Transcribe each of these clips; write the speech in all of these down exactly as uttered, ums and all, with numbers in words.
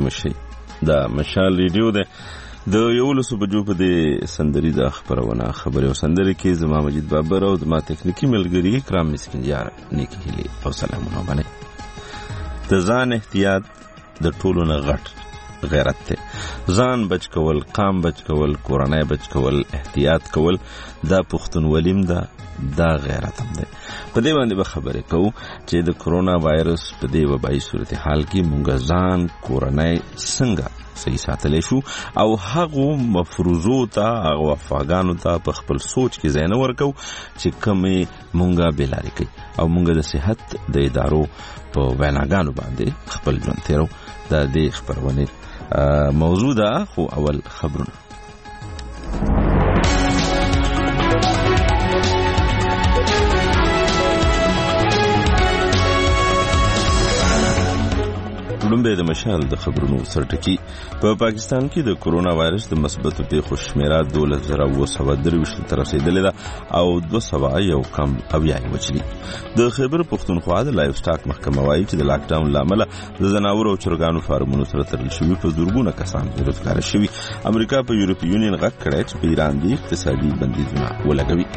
مشي دا مشال ریډیو ده د یولسو بجو په دې سندري د خبرونه خبري او سندري کې زما مجید بابر او زما تکنیکی ملګری کرام مسکینجار نیکی هلي او سلامونه باندې د ځان احتیاط د ټولو نه غټ غیرت ته ځان بچ کول قام بچ کول کورنۍ بچ کول احتیاط کول دا پښتونولیم دا دا غیرت هم دی. په دې باندې به خبرې کوو چې د کرونا وایرس په دې وبایي صورتحال کې مونږ ځان کورنۍ څنګه صحیح ساتلی شو او هغو مفروضو ته هغو افغانو ته په خپل سوچ کې ځای نه ورکو چې کومې مونږه بېلارې کوي او مونږ د صحت د ادارو په ویناګانو باندې خپل ژوند تېرو. دا دې خبرونې موضوع ده خو اول خبرونه. لومبه د مشال د خبرونو سرټکی په پاکستان کې د کرونا وایرس د مثبتو پیښو شمیره دولس زره اوه سوه درویشت ته رسیدلې ده او دوه سوه یو کم اویا یې وچلي. د خیبر پښتونخوا د لایف سټاک محکمه وایي چې د لاک ډاون له امله د ځناورو او چرګانو فارمونو سره تړل شوي په زرګونه کسان بیروزګاره شوي. امریکا په یورپي یونین غږ کړی چې په ایران د اقتصادي بندیزونه ولګوي.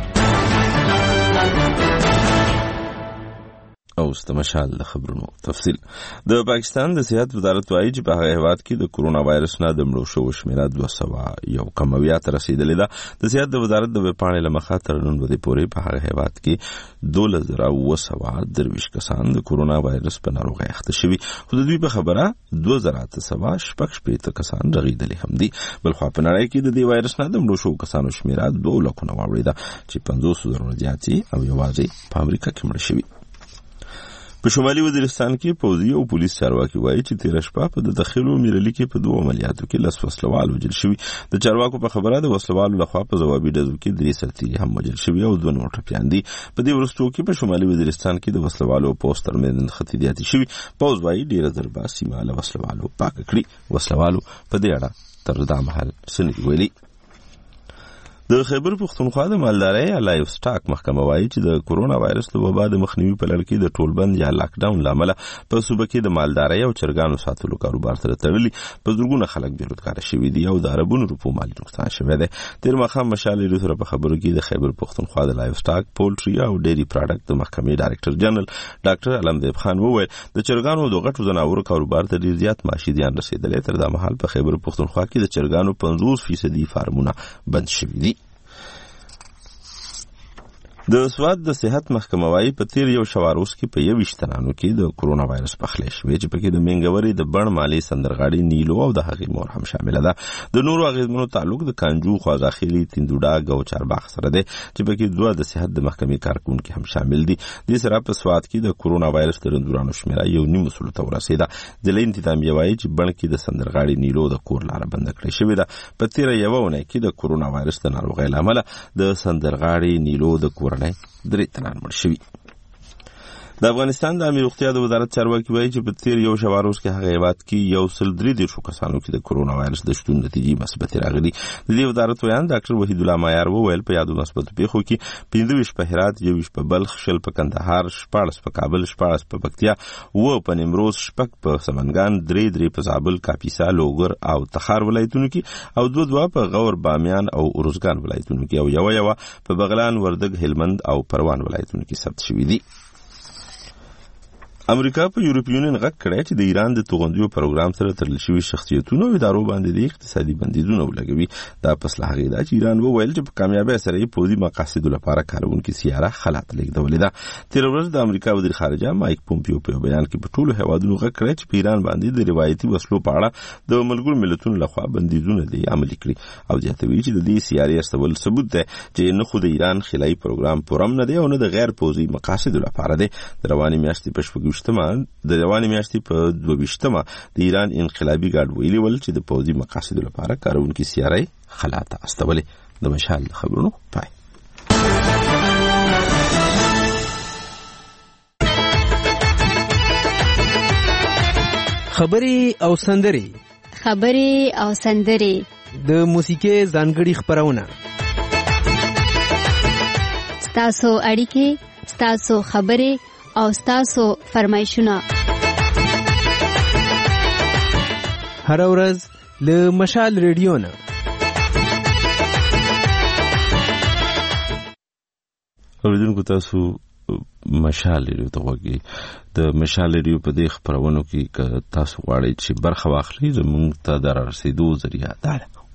او استمشال د خبرونو تفصیل. د پاکستان د صحت وزارت وایي چې په هغه هیواد کې د کرونا وایرس نه د مړو شوو شمیره دوه سوه یو کم اویا ته رسیدلې ده. د صحت د وزارت د ویبپاڼې له مخه تر نن ورځې پورې په هغه هیواد کې دولس زره اوه سوه درویشت کسان د کرونا وایرس په ناروغۍ اخته شوي، خو د دوی په خبره دوه زره اته سوه شپږ شپېته کسان رغېدلي هم دي. بلخوا په نړۍ کې د دې وایرس نه د مړو شوو کسانو شمیره دوه لکونه واوړېده چې پنځوس زره زیات او یوازې په امریکا کې مړه شوي. په شمالي وزیرستان کې پوځي او پولیس چارواکي وایي چې تېره شپه په د داخلو میرلي کې په دوه عملیاتو کې لس وسلوال وژل شوي. د چارواکو په خبره د وسلوالو لخوا په ځوابي ډزو کې درې سرتیري هم وژل شوي او دوه نور ټپیان دي. په دې وروستو کې په شمالي وزیرستان کې د وسلوالو او پوځ ترمنځ نښتې زیاتې شوي. پوځ وایي ډېره ضربه سیمه له وسلوالو پاکه کړي. وسلوالو په دې اړه تر دا مهال څه نه دي ویلي. د خیبر پښتونخوا د مالدارۍ یا لایف سټاک محکمه وایي چې د کرونا وایرس د وبا د مخنیوي په لړ کې د ټولبند یا لاک ډاون له امله په صوبه کې د مالدارۍ او چرګانو ساتلو کاروبار سره تړلي په زرګونه خلک بیروزګاره شوي دي او د اربونو روپو مالي نقصان شوی دی. تېر ماښام مشال ریډیو سره په خبرو کې د خیبر پښتونخوا د لایف سټاک پولټري او ډیری پراډکټ د محکمې ډایرکټر جنرال ډاکټر علمدیب خان وویل د چرګانو د غټو ځناورو کاروبار ته ډېر زیات معاشي زیان رسېدلی. تر دا مهال په خیبر پښتونخوا کې د چرګانو پنځوس فیصدي فارمونه بند شوي دي. د سواد د صحت محکمه وایي په تیر یو شواروس کې په یویشت تنانو کې د کرونا وایرس پخلی شوی چې پکې د منګورې د بڼ مالي سندرغاړي نیلو او د هغې مور هم شامله ده. د نورو اغېزمنو تعلق د کانجو، خوازاخیلي، تیندوډاګ او چارباغ سره دی چې پکې دوه د صحت د محکمې کارکونکي هم شامل دي. دې سره په سواد کې د کرونا وایرس د رنځورانو شمیره یو نیم سلو ته ورسېده. ځلې انتظامیه وایي چې بڼ کې د سندرغاړي نیلو د کور لاره بنده کړې شوې ده. په تیره یوه اونۍ کې د کرونا وایرس د ناروغۍ له امله د سندرغاړي نیلو د کورنۍ درې تنان مړ شوي. د افغانستان د عامه روغتیا د وزارت چارواکي وایي چې په تیر یو شواروز کې هغه هیواد کې یو سل درې دېرشو کسانو کې د کرونا وایرس د شتون نتیجې مثبتې راغلي. د دې وزارت ویان ډاکټر وحید الله مایار وویل په یادو مثبتو پیښو کې پنځه ویشت په هرات، یوویشت په بلخ، شل په کندهار، شپاړس په کابل، شپاړس په پکتیا، اووه په نیمروز، شپږ په سمنګان، درې درې په زابل، کاپیسا، لوګر او تخار ولایتونو کې او دوه دوه په غور، بامیان او ارزګان ولایتونو کې او یوه یوه په بغلان، وردګ، هلمند او پروان ولایتونو کې ثبت شوي دي. امریکا په یورپي یونین غږ کړی چې د ایران د توغندیو پروګرام سره تړل شوي شخصیتونو او ادارو باندې د اقتصادي بندیزونه ولګوي. دا پس له هغې ده چې ایران وویل چې په کامیابۍ سره یې پوځي مقاصدو لپاره کارونکې سیاره خلا ته لېږدولې ده. تېره ورځ د امریکا وزیر خارجه مایک پومپیو په یو بیان کې په ټولو هیوادونو غږ کړی چې په ایران باندې د روایتي وسلو په اړه د ملګرو ملتونو لخوا بندیزونه دي عملي کړي او زیاتوي چې د دې سیارې استول ثبوت دی چې نه خو د ایران خلایي پروګرام پوره نه دی او نه د غیر پوځي مقاصدو لپاره دی. د روانې میاشتې په شپږ د روانې میاشتې په دوه ویشتمه د ایران انقلابي ګارډ ویلي ول چې د پوځي مقاصدو لپاره کارونکې سیارې خلا ته استولې. د مشال د خبرونو پای. خبرې او سندرې خبرې او سندرې د موسیقۍ ځانګړي خپرونه ستاسو اړیکې، ستاسو خبرې او ستاسو فرمایشونه هر ورځ له مشال ریډیو نه. اوریدونکو تاسو مشال ریډیو ته وګورئ. د مشال ریډیو په دې خبرونو کې که تاسو غواړئ چې برخه واخلئ زموږ ته د رسیدو ذریعہ ده.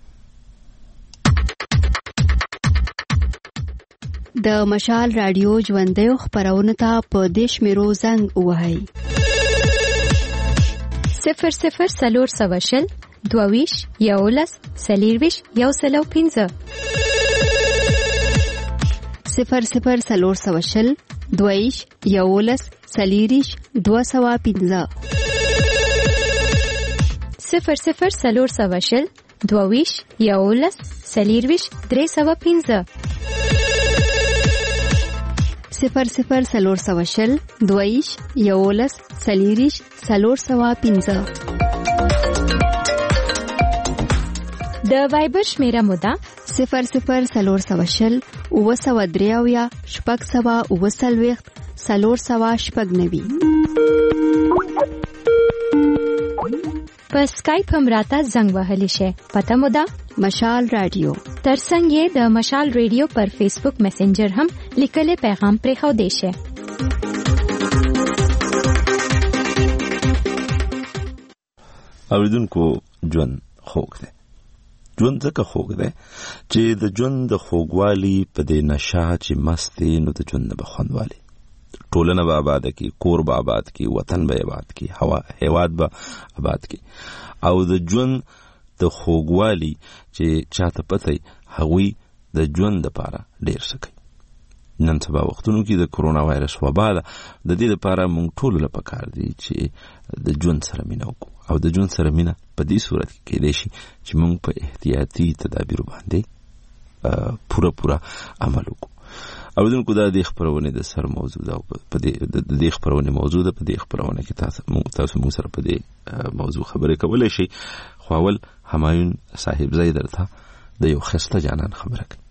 د مشال رادیو ژوندیو خبرونه ته په دې شمیرو زنګ ووهئ: صفر صفر څلور سوه شل دوه ویشت یولس څلېرویشت یو سل او پنځه صفر صفر څلور سوه شل دوه ویشت یولس څلېرویشت دوه سوه پنځه صفر صفر څلور سوه شل دوه ویشت یولس څلېرویشت درې سوه پنځه صفر صفر څلور سوه شل دوه ویشت یولس څلېرویشت څلور سوه پنځه. د وایبر شمیره مو ده صفر صفر څلور سوه شل اووه سوه درې اویا شپږ سوه اووه څلوېښت څلور سوه شپږ نوي. په سکایپ هم راته زنګ وهلی شي. پته مو ده مشال رادیو. ترڅنګ یې د مشال ریډیو پر فیسبوک میسنجر هم لیکلي پیغام پرې خو دی شي. اوریدونکو ژوند خوږ دی. ژوند ځکه خوږ دی چې د ژوند د خوږوالي په دې نشه چې مست دی نو د ژوند نه به خوندوالي. ټولنه به آباد کی، کور به آباد کی، وطن به آباد کی، هوا هیواد به آباد کی. او د ژوند د خوږوالي چې چاته پته هغوی د ژوند لپاره ډیر څه کوي. نن سبا وختونو کې د کرونا وایرس وبا ده. د دې لپاره موږ ټول له پکار دي چې د ژوند سره مینه وکړو او د ژوند سره مینه په دې صورت کې کېدای شي چې موږ په احتیاطي تدابیرو باندې پوره پوره عمل وکړو. او دونکو دا د خبرونه د سر موضوع ده. په دې د خبرونه موضوع ده. په دې خبرونه کې تاسو تاسو موږ سره په دې موضوع خبرې کولای شي. خو اول همایون صاحب زید درته د یو خسته جانان خبره کوي.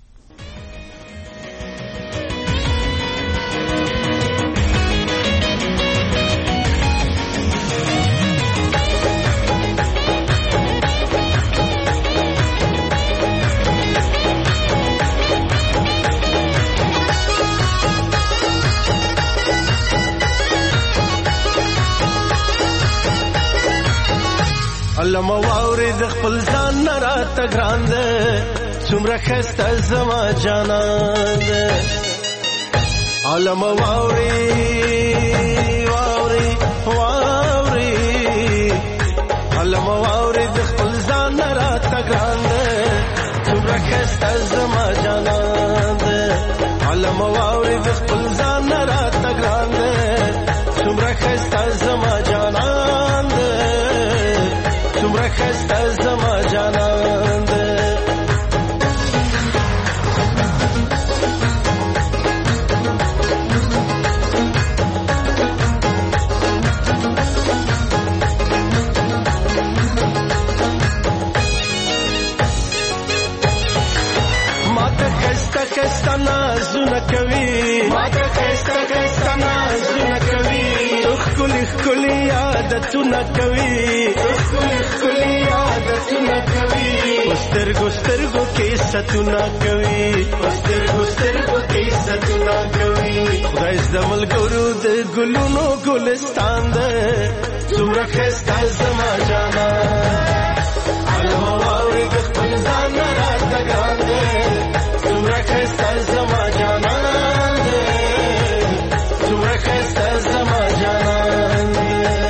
علم واوري د خپل ځان نه راته ګران ده څومره ښایسته زما جانان ده. علم واوري واوري واوري علم واوري د خپل ځان نه راته ګران ده څومره ښایسته زما جانان ده. علم واوري د خپل ځان نه راته ګران ده څومره ښایسته زما جانان ده څومره ښایسته زما جانان ده. ماته ښایسته ښایسته نازونه کوي ماته ښایسته ښایسته نازونه کوي ښکلي ښکلي عادتونه کوي ښکلي ښکلي عادتونه کوي په سترګو سترګو کې ستونه کوي په سترګو سترګو کې ستونه کوي. خدای زده ملګرو د ګلونو ګلستان ده څومره ښایسته زما جانان. علم واوري د خپل ځان نه راته ګران ده څومره ښایسته زما جانان ده څومره ښایسته زما جانان ده.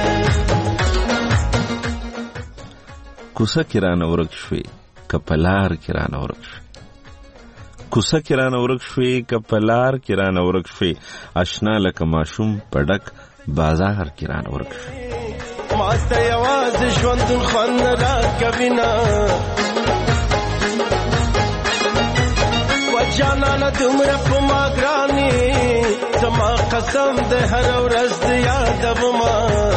کوڅه کې رانه ورک شوې که په لار کې رانه ورک شوې کوڅه کې رانه ورک شوې که په لار کې رانه ورک شوې اشنا لکه ماشوم په ډک بازار کې رانه ورک شوې. ماته یوازې ژوندون خوند راکوي نه وجانانه دومره په ما ګرانې زما قسم د هره ورځ د یادومه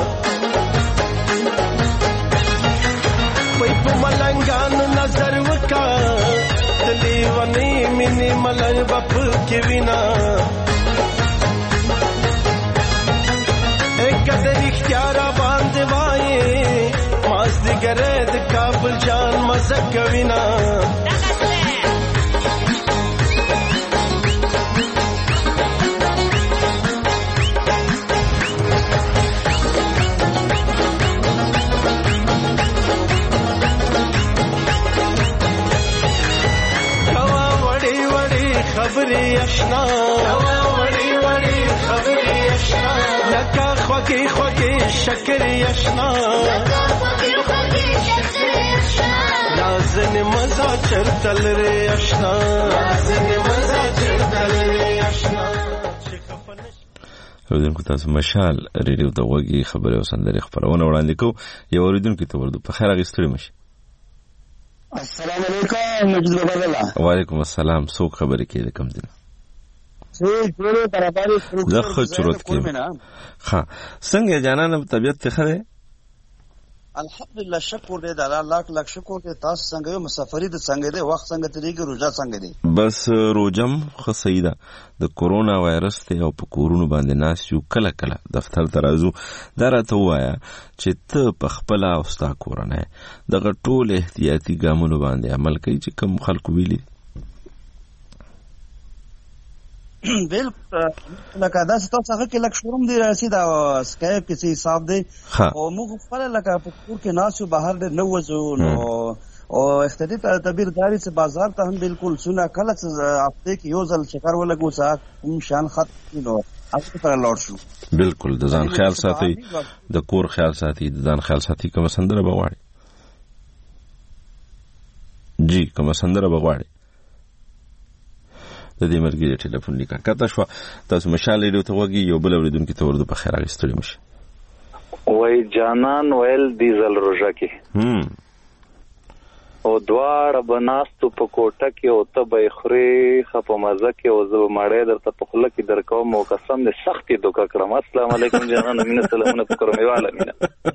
وای په ملنګانو نظر وکا د لیونۍ مینې ملنګ به پکې وینا که د رښتیا را باندې وایې مازدیګر ملګری د کابل جان مزه کوي نه خبري اشنا وړي وړي خبري اشنا لکه خوږی خوږی شکرې اشنا لکه خوږی خوږی شکرې اشنا لازم مزه چرته لري اشنا لازم مزه چرته لري اشنا اوریدونکو تاسو مشال ریډیو ته وګورئ خبري او سندري خبرونه وړاندې کو یو اوریدونکو ته ورته په خیر غوښتل مشي. السلام علیکم مجید بابا الله. وعلیکم السلام. څوک خبرې کوي کوم دي؟ څه ټول برابرې زه خو چروت کې ها څنګه جانانه طبيعت ته خره؟ الحمدلله شکر دې د الله لاک لاک شکر دې تاسو څنګه یو مسافرې د څنګه دې وخت څنګه تریږي روزه څنګه دې بس روزم خو سیده د کورونا وایرس ته او په کورونو باندې ناس یو کله کله دفتر ترازو درته وایا چې ته په خپل او ستا کورنۍ دغه ټول احتیاطي ګامونو باندې عمل کوي چې کوم خلکو ویلي بل لکه دا څه تاسو هغه کې لک شروم دی راسي دا سکایپ کې څه حساب دی او موږ خپل لکه په کور کې ناسو بهر دې نو وځو نو او اختیاري تدبیر داري چې بازار ته هم بالکل سونه کله هفته کې یو ځل چکر ولګو ساعت هم شان خط نو اته پر لوړ شو بالکل د ځان خیال ساتي د کور خیال ساتي د ځان خیال ساتي کوم سندره بغواړي جی کوم سندره بغواړي د دې مرګي ټلیفون لیکه کته شو تاسو مشال ریډیو ته وګي یو بل اوریدونکو ته ورته په خیر غوښتل مشي. وای جانان ویل دیزل روزه کې هم او دواړه بناستو په کوټه کې او ته به خوري خپ مزه کې او زه ماړې درته په خله کې درکوم او قسم دې سختي دوکا کړم. السلام علیکم جانان مینه سلامونه پکړم یواله مینه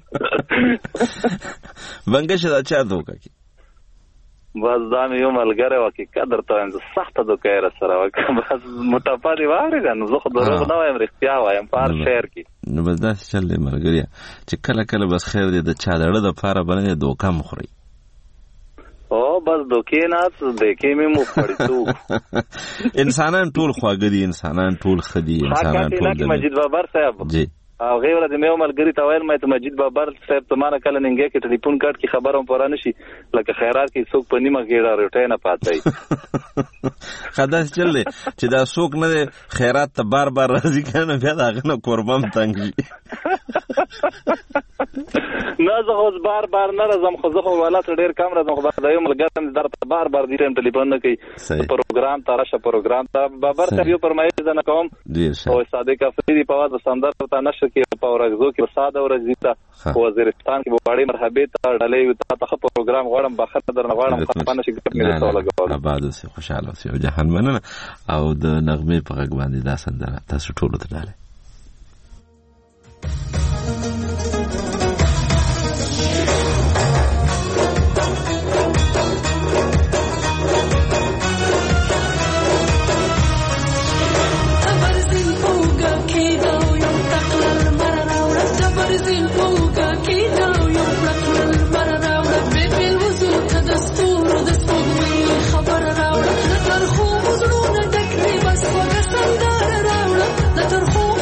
بنګشه دا چا دوکا کې بس دا مې یو ملګری وکي قدر ته انځ سخته دوکا را سره وکړه بس متفاوت واره نو زه خو دروغ نه وایم رښتیا وایم پار شهر کې نو بس دا چل دی ملګری چې کله کله بس خیر دې د چا دړه د پاره باندې دوکا مخوري او بس دوکې نه دکې مې مو پړتو انسانان ټول خواږه دي انسانان ټول خدي انسانان ټول دي. مجید بابر صاحب جی او غیر د میو ملګری ته ویل مې ته مجید بابر صاحب ته مانه کله ننګه کې ټلیفون کارت کې خبرم پوره نشي لکه خیرات کې څوک په نیمه کې راټای نه پاتای خداس چلې چې دا څوک نه خیرات ته بار بار راځي کنه بیا دا غنه قربان تنګي نه زه خو بار بار نه راځم خو زه خو ولات ډیر کم راځم خو دا یو ملګری درته بار بار دې ټلیفون نه کوي پروګرام تراشه پروګرام ته بابر ته یو پرمایز نه کوم او صادق افریدي په واده سندر ته نشه کې په اورګزو کې ساده ورځی ته وزیرستان کې وړي مرحبا ته ډلې ته ته پروګرام غواړم بخښه درنه غواړم خپانه شي ګټه مې ته لګول بعد سه خوشاله اوسې او جهان مننه او د نغمه په غږ باندې دا سندره تاسو ټول ته ډاله خبر راوړه د ترخو زړونو ډک دی بس وګ سندره راوړه د ترخو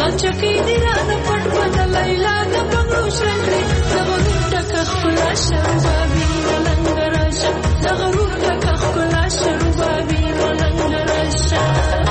چکی دی رانه پټ بدلای لا د بنگلو شرنګ زغرور ټک خلا شربابي ملنګ راشه زغرور ټک خلا شربابي ملنګ راشه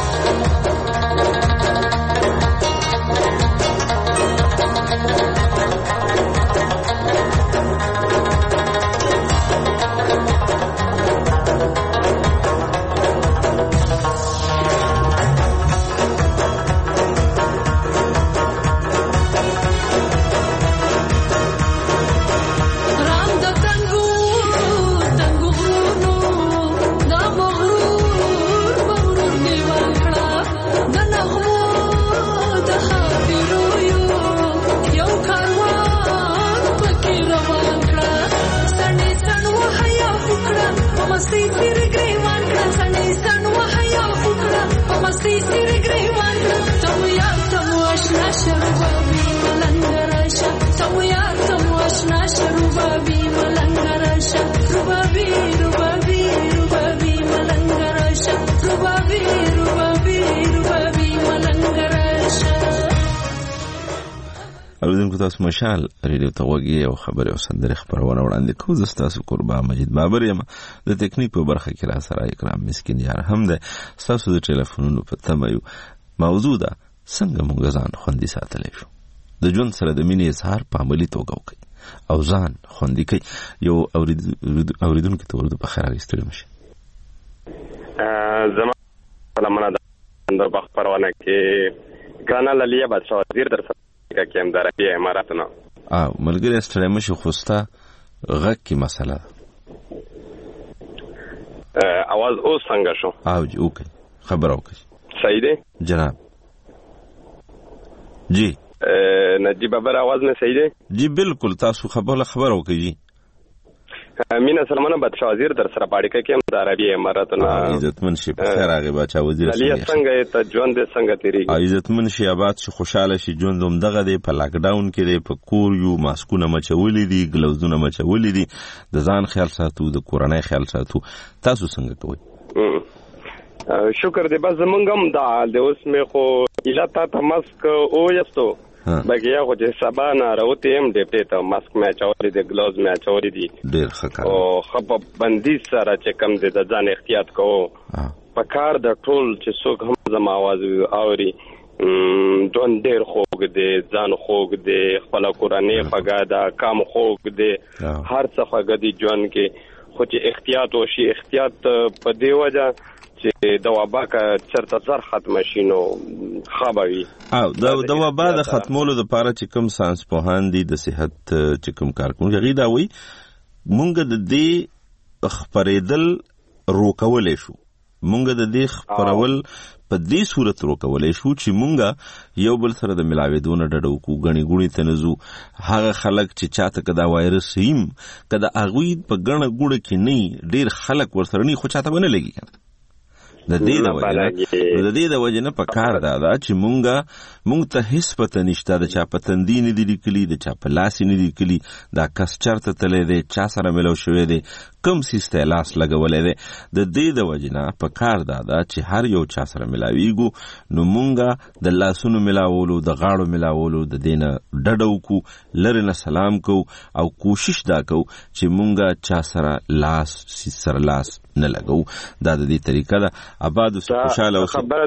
تاسو مشال ریډیو ته وګورئ او خبري او سندري خبرونه وړاندې کوو. زه تاسو قربان مجید بابر یم. د ټکنیک په برخه کې را سره اکرام مسکین یار هم ده. تاسو د ټلیفونونو په تمه یو. موضوع ده څنګه موږ ځان خوندي ساتلی شو. د ژوند سره د مینې اظهار په عملي توګه وکړئ او ځان خوندي کړئ. یو اوریدونکو ته ورته په خیر راغستل مشه. زما سلامونه د خبرونه کې ګرانه لالیا بادشاہ وزیر در که هم داره بیه اماراتنا آه ملګری استره مشي خوستا غږ کی مسله اواز اوس څنګه شو؟ آو جی اوکی خبر اوکی صحیح دی جناب جی نجیب بابر आवाज نه صحیح دی جی بالکل تاسو خبر خبر اوکی جی مینا سلمانه بادشاہ وزیر در سره پاړیکه کې هم د عربی اماراتنا عزتمن شي په خیر هغه بادشاہ وزیر علي څنګه ته ژوند څنګه تیریږي عزتمن شي آباد شي خوشاله شي ژوند هم دغه دی په لاک ډاون کې دی په کور یو ماسکونه مچولې دي ګلوزونه مچولې دي د ځان خیال ساتو د کورنۍ خیال ساتو تاسو څنګه کوئ شکر دې بس زمونږ هم دا د اوس مې خو اله تا ماسک او یستو بګیا خو چې سبا نه راوتی هم ډېپټې ته ماسک مې اچولې دي ګلوز مې اچولې دي ډېر ښه کار او خپ بندیز سره چې کم دي د ځان احتیاط کوو په کار د ټول چې څوک هم زما आवाज اوري ژوند ډېر خوږ دی ځان خوږ دی خپله کورنۍ خوږه ده کام خوږ دی هر څه خوږه دي ژوند کې خو چې احتیاط وشي احتیاط په دې وجه چې د وبا کا چرته زر ختم شي نو خبري او د وبا د ختمولو لپاره چې کوم ساينس پوهان دي د صحت چې کوم کارکونکي غي دا وي مونږ د دې خبرېدل روکولې شو مونږ د دې خبرول په دې صورت روکولې شو چې مونږ یو بل سره د ملاویدونه ډډو کو غني غونی تنزو هغه خلک چې چاته کدا وایرس هیم کدا اغوی په غنه ګوړه کې نه ډیر خلک ورسره نه خو چاته ونه لګي د دې د وجه د دې د وجه نه په کار دا دا چې مونږه مونږ ته هیڅ پته نشته د چا په تندي نه دي لیکلي د چا په لاس نه دي لیکلي دا کس چرته تللی دی چا سره ملو شوی دی کوم سیسته لاس لګولې دی د دې د وجه نه په کار دا دا چې هر یو چا سره ملاویږو نو مونږه د لاسونو ملاولو د غاړو ملاولو د دینه ډډو کو لری نه سلام کو او کوشش دا کو چې مونږه چا سره لاس سره لاس نه لګو دا د دې طریقه ده آباد او خوشاله اوسه خبره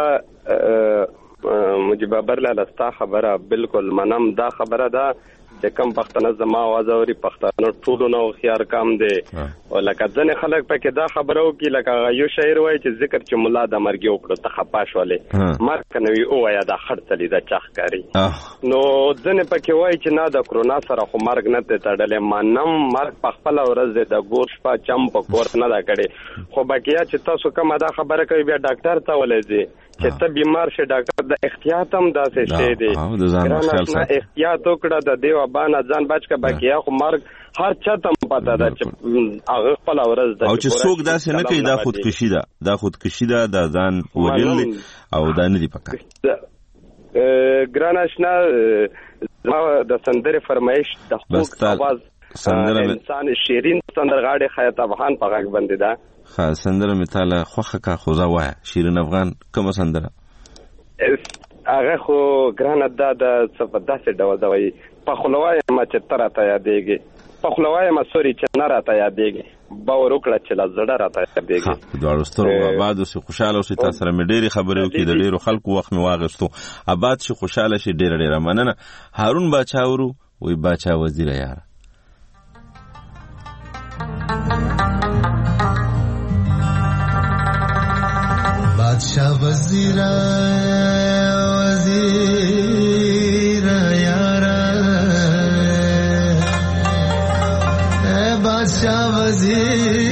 ده مجيب بابر لاله ستا خبره بالکل منم دا خبره ده چې کم پښتنه زما आवाज اوري پښتنه ټولو نو خيار کام دي او لکه ځنه خلک پکې دا خبرو کې لکه یو شاعر وایي چې ذکر چې مولا د مرګ یو کړو ته خپاش ولې مرګ کنوي او یا د خړتلې د چخ کاری نو ځنه پکې وایي چې نه د کرونا سره خو مرګ نه ته تړلې مانم مرګ په خپل ورځ د ګور شپه چم په کور نه دا کړي خو بقیا چې تاسو کومه دا خبره کوي بیا ډاکټر ته ولې چې ته بیمار شې ډاکټر د احتیاط هم داسې شي دی ګرانه احتیاط وکړه د دیو باندې ځان بچ کا بقیا خو مرګ هر چا ته پته ده چې هغه خپل ورځ د او چې څوک داسې نه کوي دا خودکشي ده دا خودکشي ده د ځان وجل او دا نه دی پکار ګرانه شنه د سندره فرمایش د حقوق आवाज انسان شیرین سندرغاړي خیاط افغان په غږ باندې ده خا سندره مثال خوخه کا خوزا وای شیرین افغان کوم سندره هغه خو ګرانه دا د څه په داسې ډول دا وایي پخلوای ما چې تر ته یادېږي پخلوای ما سوري چې نه راته یادېږي باور وکړه چې لا زړه راته یادېږي دوه سترګو آباد اوسې خوشاله اوسې تاسو سره مې ډېرې خبرې وکړې د ډېرو خلکو وخت مې واغېستو آباد شي خوشاله شي ډېره ډېره مننه هارون باچا ورو وی باچا وزیر یاره बादशाह वजीरा वजीरा यारा ए बादशाह वजीर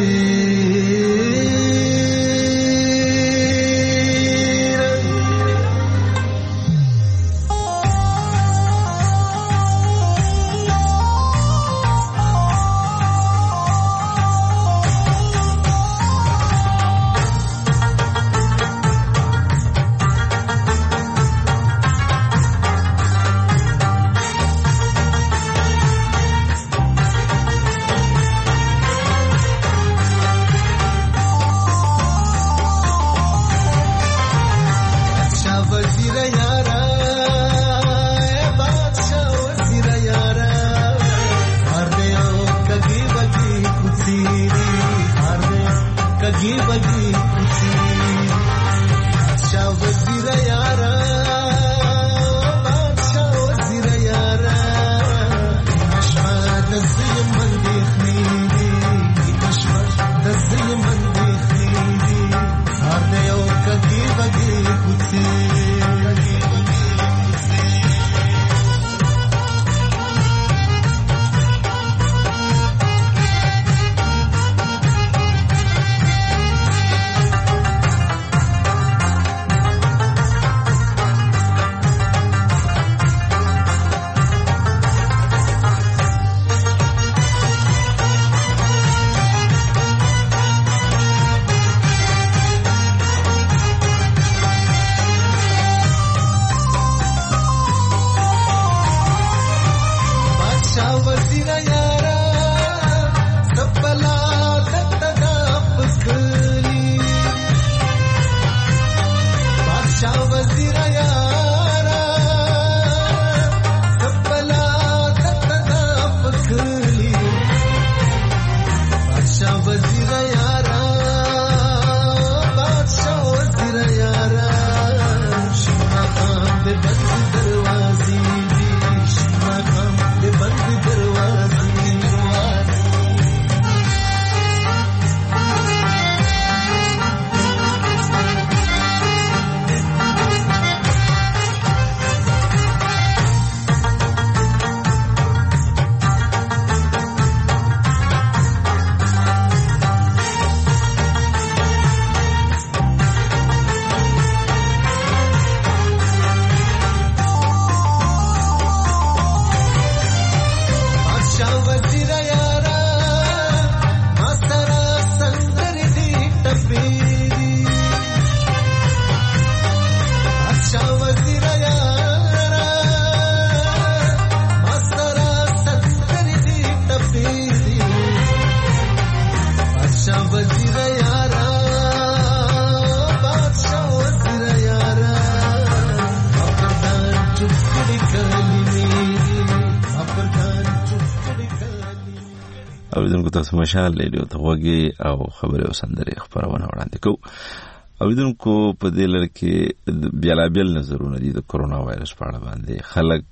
اوریدونکو تاسو مشال لیدو ته وګي او خبره وسندري خبرونه وړاندې کو اوریدونکو په دې لړ کې بیلابل نظرونه دي د کرونا وایرس په اړه باندې خلک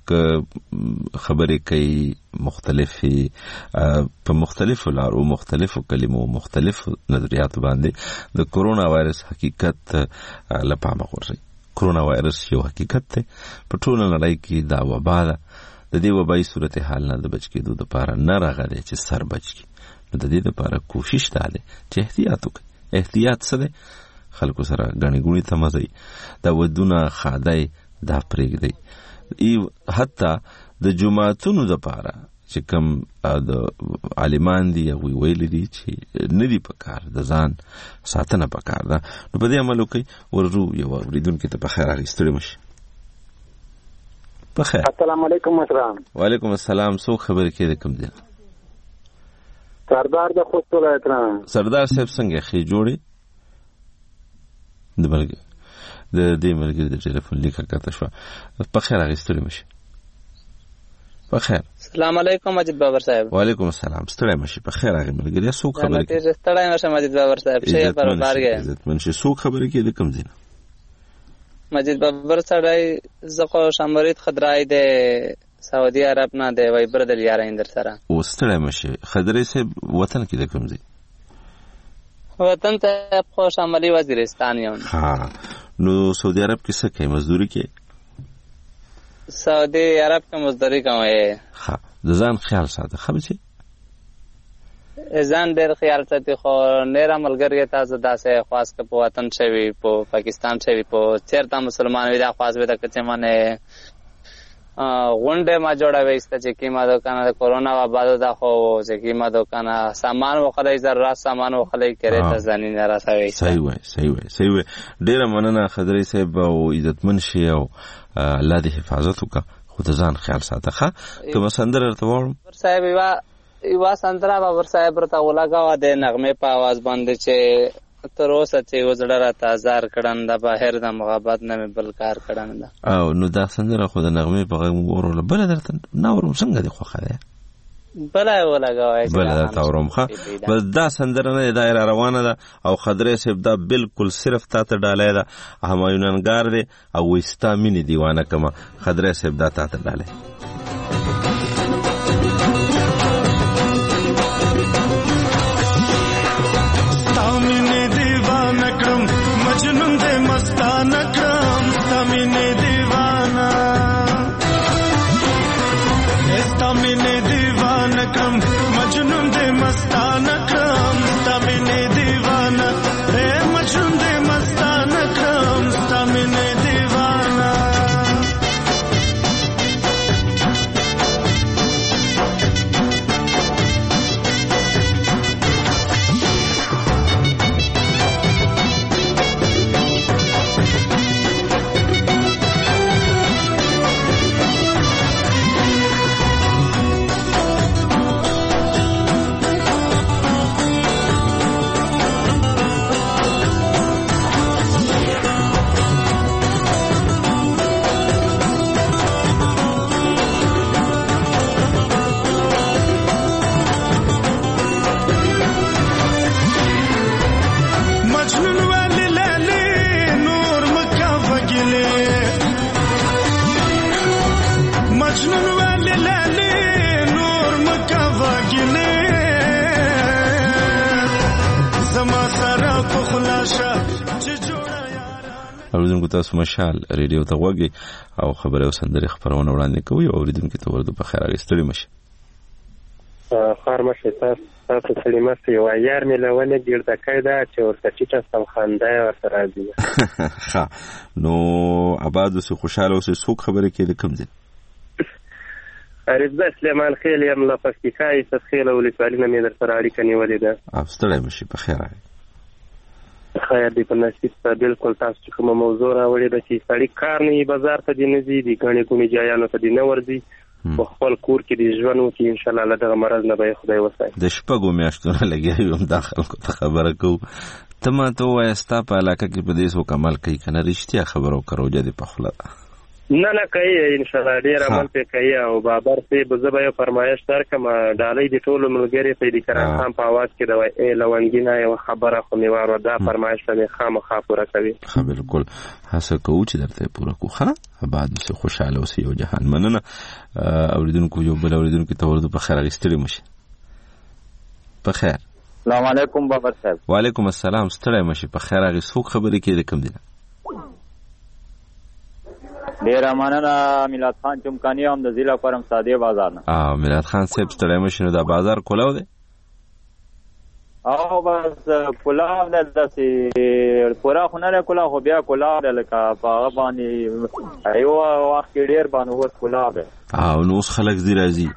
خبرې کوي مختلفي په مختلفو لارو مختلفو کلمو مختلفو نظریات باندې د کرونا وایرس حقیقت لپاره غوړي کرونا وایرس یو حقیقت دی په ټول نړۍ کې دا وبا ده د دې وبای صورتحال نه د بچ کېدو لپاره نه راغلی چې سر بچ کی نو د دې لپاره کوشش دا ده چې احتیاط وکړي احتیاط څه دی خلکو سره غنی ګونی تمازي دا ودونه خادای دا پرېږدي ای حتی د جمعهتونو لپاره چې کوم د عالمان دي او ویل دي چې ندي پکار د ځان ساتنه پکار ده نو په دې عمل کوي ورجو یو ورېدونکو ته په خیر راغستړي مش په خیر السلام علیکم اسلام وعلیکم السلام سو خبر کې د کوم دي سردار د خوست ولایت نه سردار صاحب څنګه خې جوړي د بلګ د دې ملګري د ټلیفون لیکه کته شو. په خیر اغستلی مشي. په خیر. السلام علیکم مجید بابر صاحب. وعلیکم السلام. ستړی مشي. په خیر هغه ملګری څوک خبرې کوي؟ ستړی مشه مجید بابر صاحب. شه پر بارګه. عزت منشي څوک خبرې کوي د کوم ځای؟ مجید بابر صاحب زخه شمرید خدرای د سعودي عرب نه دی وای بردل یار اندر سره. او ستړی مشه. خدرې صاحب وطن کې د کوم ځای؟ وطن ته خو شمالي وزیرستان یم. ها نو سعودي عرب کې څه کوي؟ مزدوري کوي؟ سعودي عرب کې مزدوري کوي. ها د ځان خیال ساته خبرې ځان ډېر خیال ساتي خو نیر ملګری تاسو داسې خاص که په وطن شوی په پاکستان شوی په چیرته مسلمان وي دا خاص به د کچې منه غونډه ما جوړوي است چې کیما دوکانه د کورونا و بعد دا خو چې کیما دوکانه سامان وخلای ضرورت سامان وخلای کړي ته ځاني نه راځي. صحیح وای صحیح وای صحیح وای. ډیره مننه خدري صاحب او عزتمن شي او الله دې حفاظت وکړه خو ته ځان خیال ساته. ښه کوم سندره ورته وړم صاحب یوا یوا سندره بابر صاحب ورته ولاګه د نغمه په आवाज باندې چې تر اوسه چې وزړه را تازار کړن د بهر د محبت نه بل کار کړن دا. او نو دا سندره خو د نغمه په غو ورول بل درته نه ورم څنګه دی خو خاله بل ولاګه بل درته ورم. ښه بس دا سندره نه دایره روانه ده او خدرې صاحب دا بالکل صرف تا ته ډالای ده همایوننګار دی او وستا مینه دیوانه کما خدرې صاحب دا تا ته ډالای. مجنون دے مستان کرم تمنے دیوانا تمنے دیوان کرم مجنون دے مستان کرم تمنے دیوانا اے مجنون دے مستان کرم تمنے دیوانا اوریدونکو تاسو مشال ریډیو ته وګورئ او خبره او سندري خبرونه وړاندې کوي او اوریدونکو ته ورته په خیر اغستړي مشه. خار مشه تاسو تاسو سلیمه یو یار مې لونه ګرځا کړه چې ورته چې تاسو خنده ورته راځي. ها نو آباد سه خوشاله اوسې څوک خبره کې کوم دي؟ رضا سلیمان خیل یم لا پکتیکای تسخیل او لسالینه مې در سره اړیکه نیولې ده. افستړی مشه په خیر راغی. خیر دی په نصیب ته بالکل تاسو چې کوم موضوع راوړې ده چې سړی کار نه بازار ته دی نه ځي دي غني کومي جایانو ته دی نه ورځي په خپل کور کې دی ژوند وکړي ان شاء الله له دغه مرض نه به خدای وسای. د شپږو میاشتو نه لګي یم داخل کو ته خبره کو ته ما ته وای ستا په علاقه کې په دې سو کمال کوي کنه رښتیا خبرو کرو جدي په خلا نه نه کوي ان شاء الله ډیر عمل په کوي او بابر سي بزبه یو فرمایش درکم ډالۍ د ټولو ملګری په دې کران خام په आवाज کې دا وای لونګینا یو خبره خو میوارو دا فرمایش ته خامخا پوره کوي. ها بالکل هڅه کوو چې درته پوره کو. ها بعد سه خوشاله اوسې او جهان مننه اوریدونکو یو بل اوریدونکو ته ورته په خیر اغستړي مشه. په خیر. السلام علیکم بابر صاحب. وعلیکم السلام. ستړی مشه په خیر اغه څوک خبرې کې کوم دي؟ ډیر مننه میلاد خان چمکانی هم د ضلع پرم ساده بازار نه. اه میلاد خان صاحب ستړی مشه نو دا بازار کولاو دی؟ او بس کولاو د داسې پورا خنره کولاو خو بیا کولاو لکه په باندې ایو وخت ډیر باندې وس کولاو دی. اه نو اوس خلک زی راځي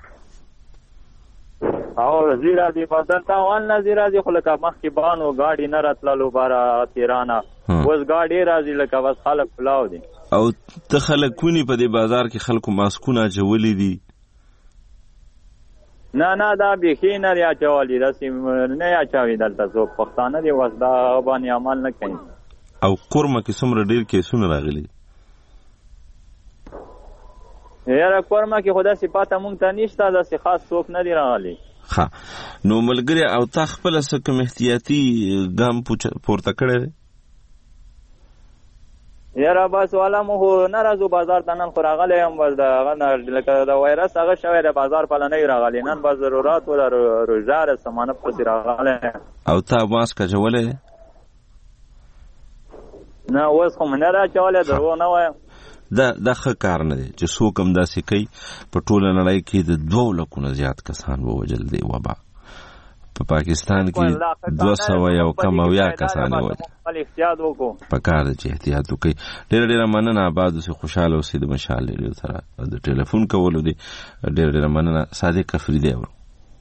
او زی راځي په دلته وان نه زی راځي خو لکه مخکې بانو گاډي نه راتللو بارا تیرانه اوس گاډي راځي لکه بس خلک کولاو دي. او ته خلک کونی په دې بازار کې خلکو ماسکونه چولې دي؟ نه نه دا بخي نه یا چولې رسم نه یا چاوي دلته څوک پښتانه دي وس دا باندې عمل نه کوي. او کورمه کې څومره ډیر کیسونه راغلي؟ یاره کورمه کې خو داسې پاته مونږ ته نشته، داسې خاص څوک نه دی راغلی. ښه نو ملګري او تا خپله څه کوم احتیاطي ګام پورته کړی دی؟ یاره بس والا مو خو نه راځو بازار ته، نن خو راغلی یم بس د هغه نه لکه د وایرس هغه شوی دی بازار پله نه یو راغلی، نن بس ضرورت و د روژه د سامانه پسې راغلی. او تا ماسک اچولی دی؟ نه اوس خو مې نه را اچولی، دروغ نه وایم. دا دا ښه کار نه دی چې څوک هم داسې کوي. په ټوله نړۍ کې د دوه لکو نه زیات کسان ووژل دی وبا. په پاکستان کې دوه سوه یو کم اویا کسان ووژل. په کار دی چې احتیاط وکړي. ډېره ډېره مننه، آباد اوسئ، خوشحاله اوسئ. د مشال ریډیو سره د ټلیفون کولو دی ډېره ډېره مننه. صادق افریدی اورو.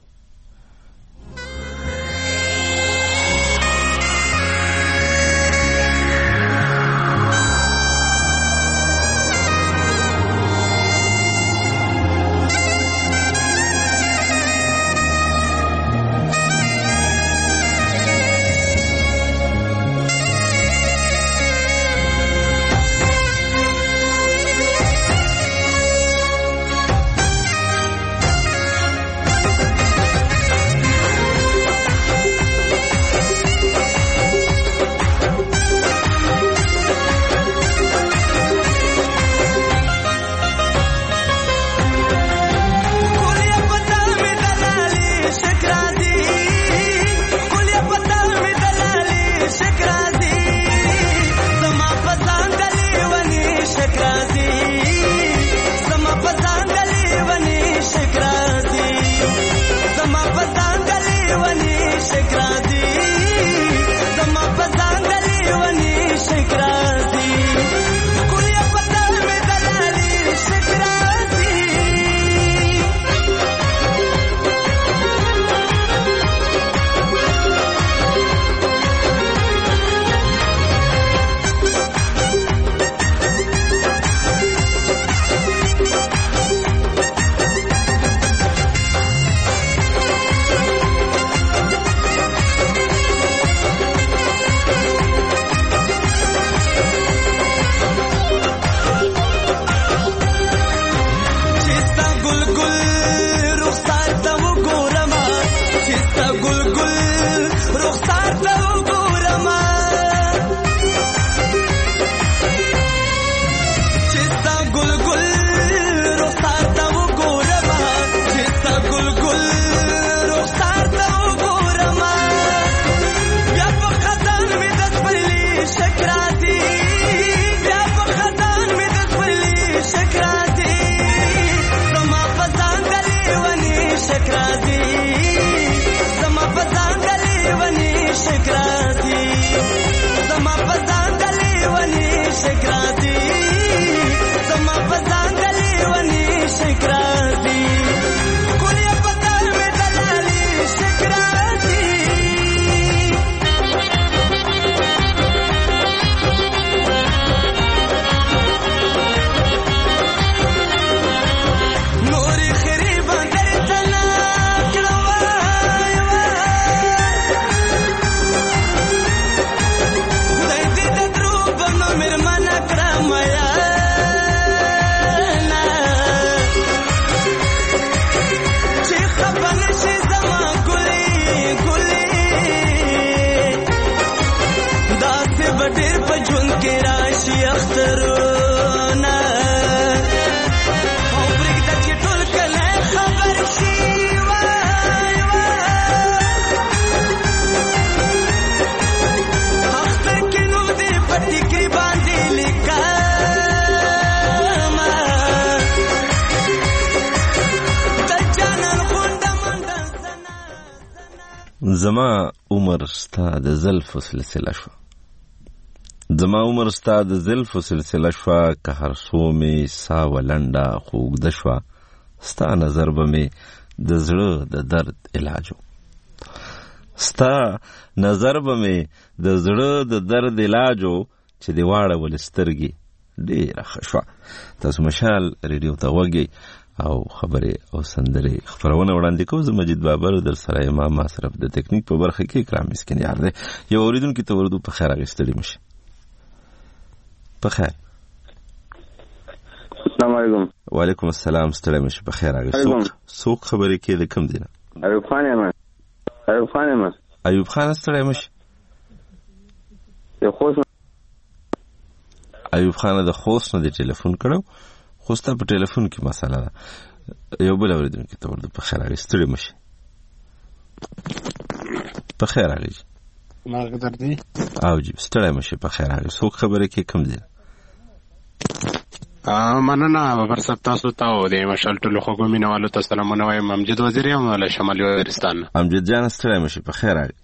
زما عمر ستا د زلفو سلسله شوه، زما عمر ستا د زلفو سلسله شوه، که هر څو مې سا ولنډه خو اوږده شوه، ستا نظر به مې د زړه د درد علاج و، ستا نظر به مې د زړه د درد علاج و، چې دې واړولې سترګې ډېره ښه شوه. تاسو مشال ریډیو ته غوږ او خبرې او سندرې خپرونه وړاندې کوم. زه مجید بابر در سره امام مصرف د تکنیک په برخه کې اکرام مسکین یار دی. یو اوریدونکي ته وردو په خیر اخیستلی مشه. په خیر. السلام علیکم. وعلیکم السلام. ستړی مشه په خیر راغلی. څوک څوک خبرې کې د کوم دینه؟ ایوب خان یم. ایوب خان یم. ایوب خان ستړی مشه. د خوست ایوب خان د خوست نه د ټلیفون کړو. خوست په ټلیفون کې مسله ده. یو بل اوریدونکو ته ورته په خیر راغلی. ستړی مشه. په خیر راغلی. مرګ دردي. او جی ستړی مشه په خیر راغلی. څوک خبرې کې کوم دینه؟ مننه بابر صاحب تاسو ته او د مشال ټولو خوږو مینوالو ته سلامونه وایم. امجد وزیر یم له شمالي وزیرستان. امجد جان ستړی مشه په خیر راغلی.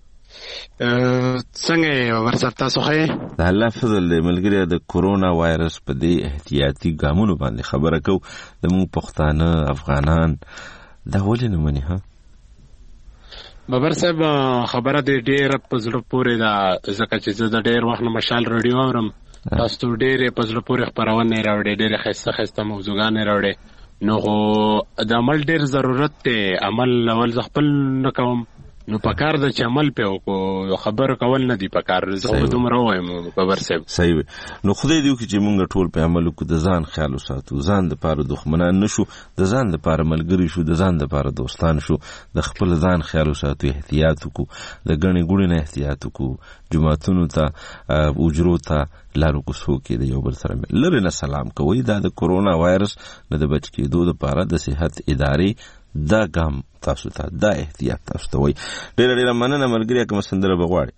څنګه یې بابر صاحب تاسو ښه یې؟ د الله فضل دی ملګري. د کورونا وایرس په دې احتیاطي ګامونو باندې خبره کوو. زموږ پښتانه افغانان دا ولې نه مني؟ ها بابر صاحب خبره دې ډېره په زړه پورې ده ځکه چې زه د ډېر وخت نه مشال راډیو اورم. تاسو ډېرې په زړه پورې خپرونې راوړې ډېرې ښایسته ښایسته موضوعګانې راوړې. نو خو د عمل ډېر ضرورت دی. عمل اول زه خپل نه کوم نو پکار ده چې عمل پې وکړو. خبرې کول نه دي پکار. زه خو دومره ووایم بابر صاحب. صحیح. نو خدای دې وکړي چې موږ ټول په عمل وکړو. د ځان خیال وساتو. ځان دپاره دښمنان نه شو. د ځان دپاره ملګري شو. د ځان دپاره دوستان شو. د خپل ځان خیال وساتو. احتیاط وکړو. د ګڼې ګوڼې نه احتیاط وکړو. جوماتونو ته اجرو ته لارو کوڅو کې د یو بل سره لرې نه سلام کوئ. دا د کورونا وایرس نه د بچ کېدو دپاره د صحت ادارې دا ګام تاسو ته دا احتیاط تاسو ته وایي. ډېره ډېره مننه ملګري. کومه سندره به غواړئ؟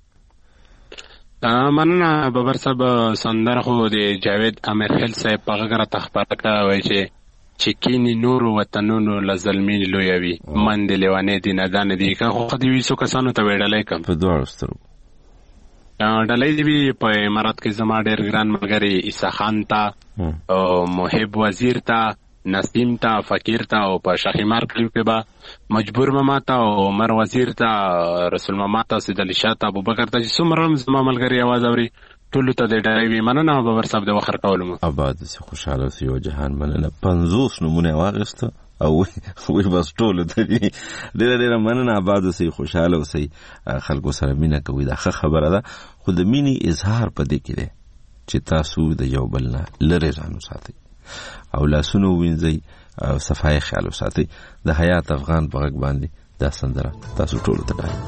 مننه بابر صاحب. سندره خو د جاوید امیرخیل صاحب په غږ راته خپاره کړه. وایي چې چې کینې نورو وطنونو له ظلمین لویه وي من د لیونې دي نادانه دي. که خو خو دې وي څو کسانو ته ویې ډالۍ کړم په دواړو سترګو. ډالۍ دې وي په امارات کې زما ډېر ګران ملګري عیسی خان ته او محب وزیر ته نسیم ته فقیر ته او په شاهمار کلیو کې به مجبور ماما ته او عمر وزیر ته رسول ماما ته سید علي شاه ته ابوبکر ته چې څومره هم زما ملګري اواز اوري ټولو ته دې ډالۍ وي. مننه بابر صاحب د وخت راکولو مو. اباد اوسې خوشحاله اوسې یو جهان. مننه. پنځوس نومونه یې واخیسته او وی بس ټولو ته دي. ډېره ډېره مننه. اباد اوسئ خوشحاله اوسئ. خلکو سره مینه کوئ. دا ښه خبره ده. خو د مینې اظهار په دې کې دی چې تاسو د یو بل نه لرې ځان وساتئ او لاسونه ووینځئ او صفایي خیال وساتئ. د حیات افغان په غږ باندې دا سندره تاسو ټولو ته ډالۍ.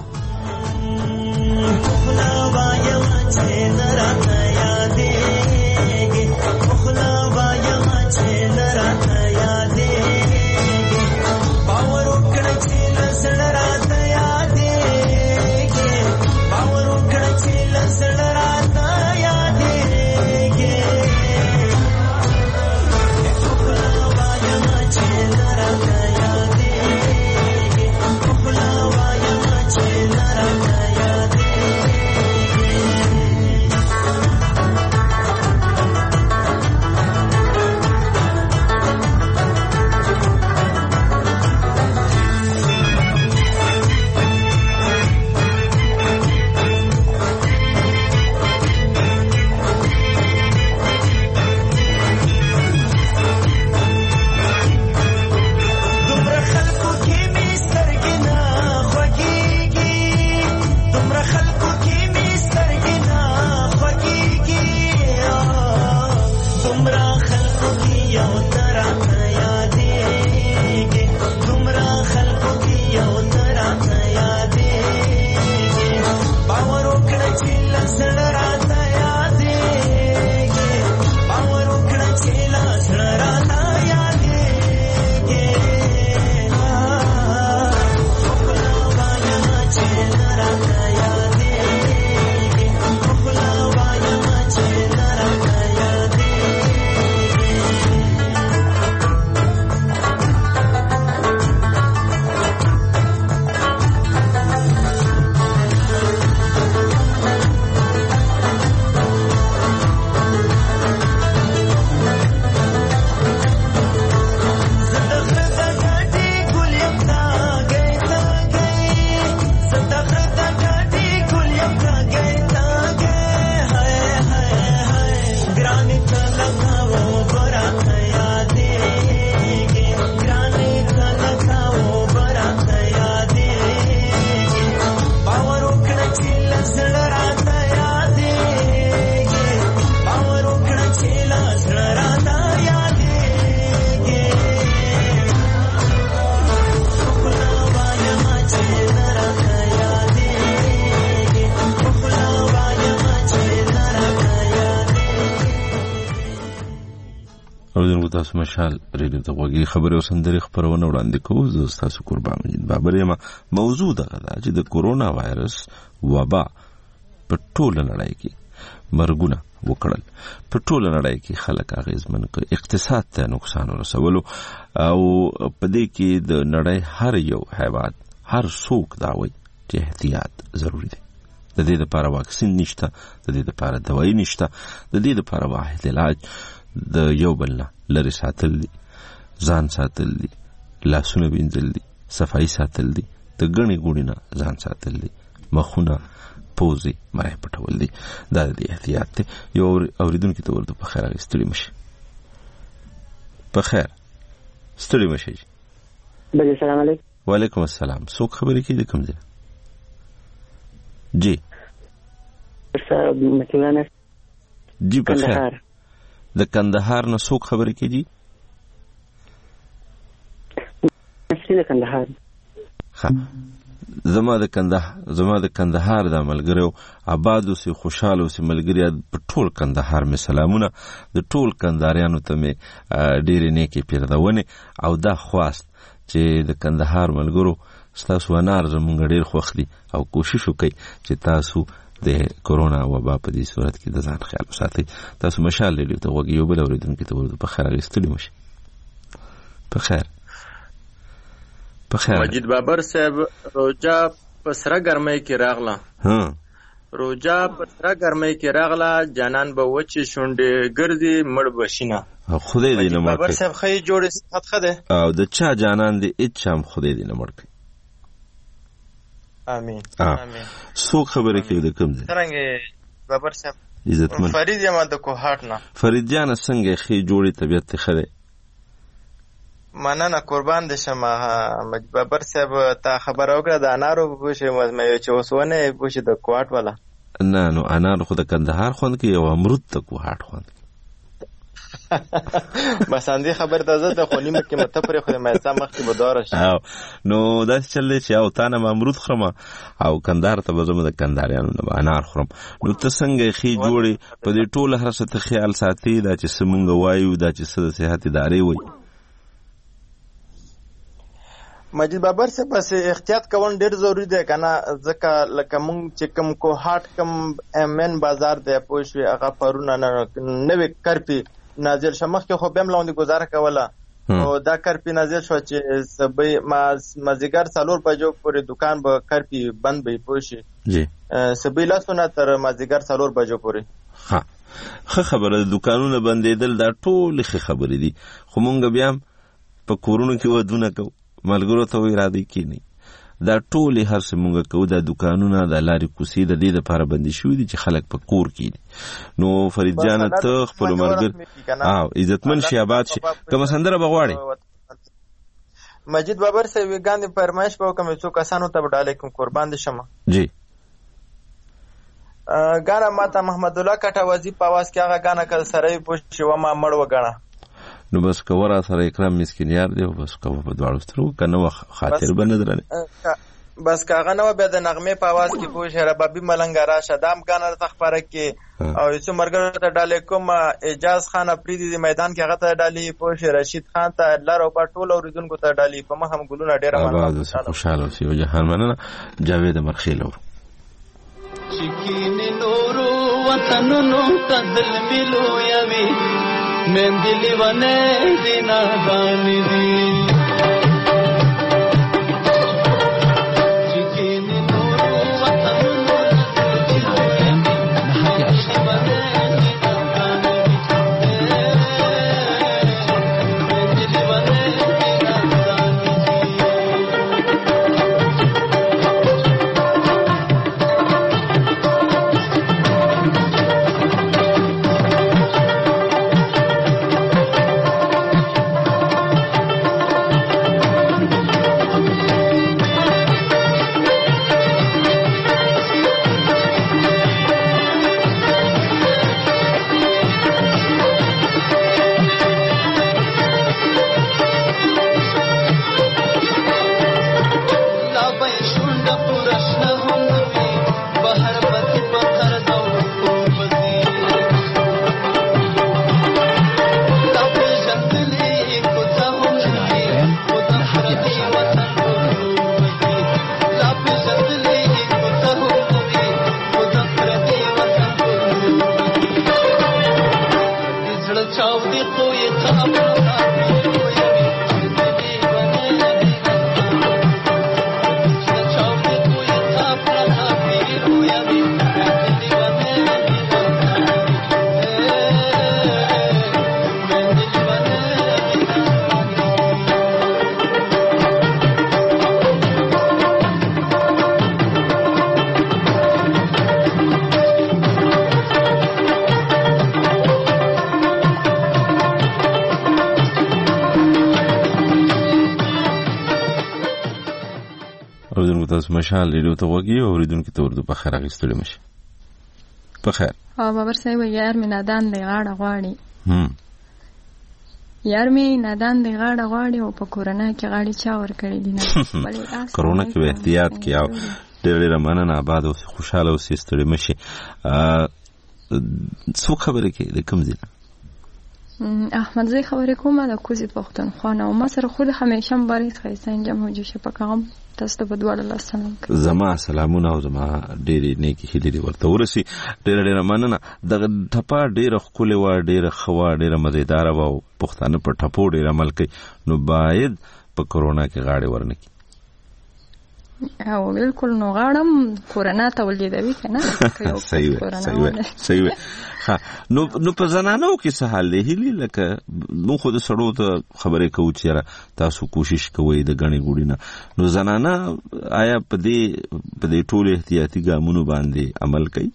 اوریدونکو تاسو مشال ریډیو ته غوږی خبرې او سندرې خبرونه وړاندې کوو. زه تاسو قربان مجید بابر یم. موضوع دغه ده چې د کورونا وایرس وبا په ټوله نړۍ کې مرګونه وکړل، په ټوله نړۍ کې خلک اغېزمن کړ، اقتصاد ته نقصان ورسولو، او په دې کې د نړۍ هر یو هیواد هر څوک دا وایي چې احتیاط ضروري دی. د دې لپاره واکسین نشته، د دې لپاره دوايي نشته، د دې لپاره واحد علاج د یو بل نه لرې ساتل دي، ځان ساتل دي، لاسونه وینځل دي، صفایي ساتل دي، د ګڼې ګوڼې نه ځان ساتل دي، مخونه پوزې مړی پټول دي. دا د احتیاط دی. یو اورېدونکي ته ورته په خیر هغې ستړي مشي. په خیر ستړي مشي. بله سلام علیکم. وعلیکم السلام. څوک خبرې کوي د کوم ځای؟ جی جی په خیر. د کندهار نه څوک خبرې کوي؟ د کندهار. ښه، زما د کندهار زما د کندهار د ملګریو آباد اوسئ، خوشحاله اوسئ ملګري. په ټول کندهار مې سلامونه، د ټول کندهاریانو ته مې ډېرې نیکې پیردونې او دا خواست چې د کندهار ملګرو ستاسو انار زمونږ ډېر خوښ دي او کوشش وکئ چې تاسو د کورونا وبا په دې صورت کې د ځان خیال وساتئ. تاسو مشال ریډیو ته غوږ یو بل اورېدونکي ته ورته په خیر هغې ستړي مشي. په خیر په خیر. مجید بابر صاحب، روجا په سره ګرمۍ کې راغله. ها، روجا په سره ګرمۍ کې راغله، جانان به وچې شونډې ګرځي، مړ به شینه. خدای دې نه مړ کړي. بابر صاحب ښه جوړې صحت ښه دی او د چا جانان دې هېڅ چا هم خدای دې نه مړ کړي. امين امين. څوک خبرې کوي د کوم ځای؟ څرنګه بابر صاحب؟ عزتمن فرید یم د کوهاټ نه. فرید جان څنګه ښې جوړې طبیعت ته ښه دی؟ مننه قربان دې شم. بابر صاحب تا خبره وکړه د انارو بوشي مې چې اوس ونه بوشي د کوهاټ والا. نه نو انار خو د کندهار خوند کوي او امرود د کوهاټ خوند کوي. بس اندې خبر ته زه د خونیمه کې مته پرې خو مې سم مخ کې بدار شي. او نو دا چل چې او تا نه امرود خرم او کندهار ته بزم د کندهاریانو نه انار خرم. نو ته څنګه خې جوړې په دې ټوله هر څه ته خیال ساتي دا چې سمونګ وایو دا چې د صحت ادارې وایي؟ مجید بابر سے بس احتیاط کول ډیر ضروری دی کنه، ځکه لکه مونږ چې کوم کوهاټ کوم امن بازار دی پوښوي هغه پرونه نوې کرپی نازل شمخ کې خو بهم لاندې گزاره کوله او دا کرپی نازل شو چې سبې ما مازیګر څلور بجو پورې دکان به کرپی بند به پوښي جی سبې لاسونه تر مازیګر څلور بجو پورې. ها خه خبره دکانونه بندېدل دا ټول ښه خبرې دي، خو مونږ بیا په کورونو کې ودونه کوو، ملګرو ته وی را دی کینی دا ټولې هر څه مونږ کوو، دا دکانونه د لارې کوڅې د دې لپاره بندي شوي دي چې خلک په کور کې دي. نو فرید جانه ته خپلو ملګرو او عزتمن شي آباد شي. کومه سندره به غواړې؟ مجید بابر صاحب وګاندې فرمایش به وکړم څو کسانو ته به ډالۍ کوم قربان دې شم. جی ګانا ماته محمد الله کټوازی په आवाज کې هغه ګانا کړ سره پوښي و ما مړ وګاڼه. نو بس کورا سره اکرام مسکین یار دی بس کوه په دواړو سترو کنه وخت خاطر بنه درنه بس کاغه نو به د نغمه په आवाज کې پوښ ربابي ملنګ را شدام غان تخبره کې او چې مرګ ته ډالې کوم اجاز خان افریدي د میدان کې هغه ته ډالې پوښ رشید خان ته لار او په ټول اوریدونکو ته ډالې په مهم ګلونه ډېر مننه خوشاله اوسئ او جهان مننه. جاوید مرخیلو چکین نورو وطنونو تدل ملو یوي مندلی ونه دینا بانی دی تاسو مشال ریډیو ته وګورئ او اوریدونکو ته ورته په خیر اغستل مشي. په خیر. او بابر صاحب یار می نادان دی غاړه غواړي. هم. یار می نادان دی غاړه غواړي او په کورونا کې غاړي چا ور کړی دي نه. کورونا کې به احتیاط کې او ډېر ډېر مننه آباد او خوشاله اوسئ ستړي مشي. څو خبرې کې د کوم ځای احمد زی خبرې کومه د کوزي پښتونخوا نه او ما سره خود همیشه مبارک خیسه انجام هوجو شپکام تاسو ته بدوړ الله سلام کوم. زما سلامونه او زما ډېرې نیکی هیلې دې ورته ورسي. ډېر ډېر مننه. دغه ټپه ډېره ښکلې وه، ډېره ښه وه، ډېره مزیداره وه او پښتانه په ټپو ډېر عمل کوي، نو باید په کورونا کې غاړې ورنکړي. او بالکل نو غاړم کورونا ته ولیدوي کنه. صحیح صحیح صحیح. ها نو نو په زنانو کې څه حال دی هیلې لکه نو خو د سړو ته خبرې کوو چې تاسو کوشش کوئ د غني ګوډی نه، نو زنانه آیا په دې په دې ټول احتیاطي ګامونو باندې عمل کوي؟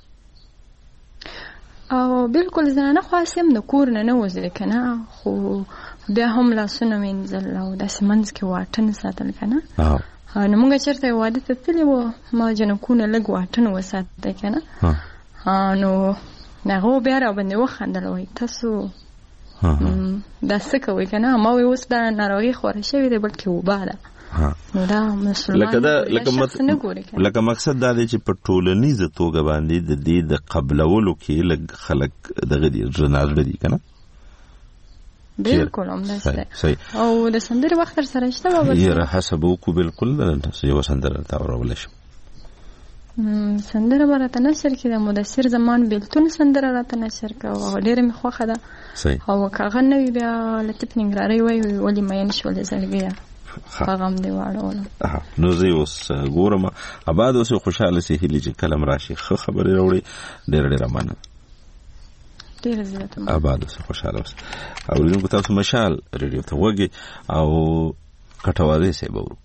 او بالکل زنانه خاصم د کور نه نه وځي کنه، خو بیا هم لاسونه وینځل او د سیمنز کې واټن ساتل کنه. نو موږ چېرته واده ته تللي وو، ما جنکونه لږ واټن وساتئ که نه. نو هغه بیا را باندې وخندل، وایي تاسو دا څه کوئ که نه. ما وایي اوس دا ناروغي خوره شوې ده بلکې وبا ده. نو دا مسلمان شخص نه ګوري که لکه مقصد دا دی چې په ټولنیزه توګه باندې د دې د قبلولو کې لږ خلک دغه دي زړه دي که نه. بالکل همداسې او د سندرې وخت در سره شته بابا یاره هڅه به وکړو بالکل یوه سندره راته اورولی شم. سندره به راته نشر کړي د مدثر زمان بېلتون سندره راته نشر کړه او ډېره مې خوښه ده. او که هغه نه وي بیا لطیف ننګرهاري وایي ولې مین شولې زړګیه پیغام دې واړولو. نو زه اوس ګورم اباد اوس خوشحاله سي هیلې چې کله م راشي ښه خبرې راوړي. ډېره ډېره مننه. آباد اوسه خوشحاله اوسه. اوریدونکو تاسو مشال ریډیو ته وګورئ او کټوازی صاحب اورو.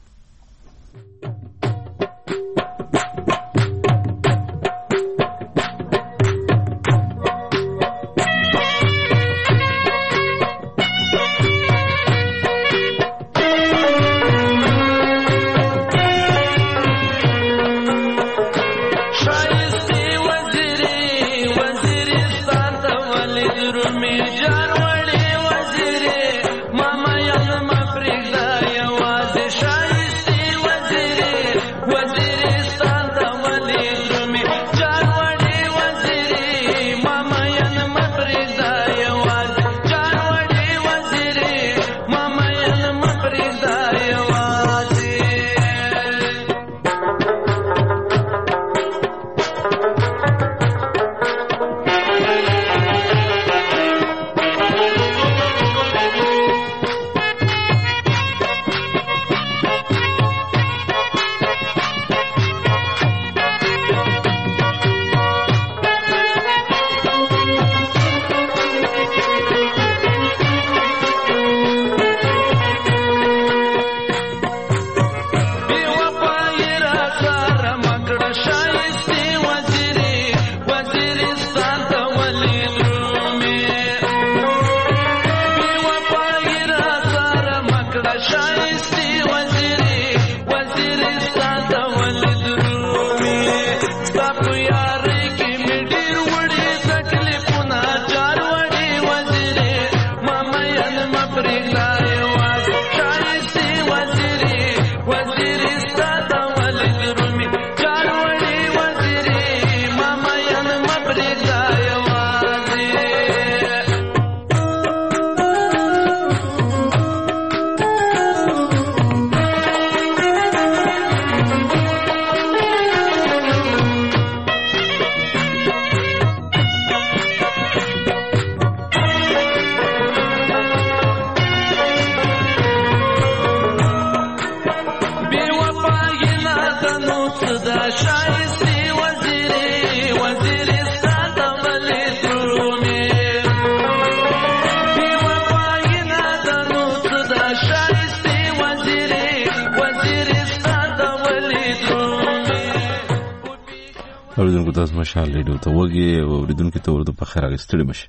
اوریدونکو تاسو مشال ریډیو ته وګورئ او اوریدونکو ته ورته په خیر راغستړي مشي.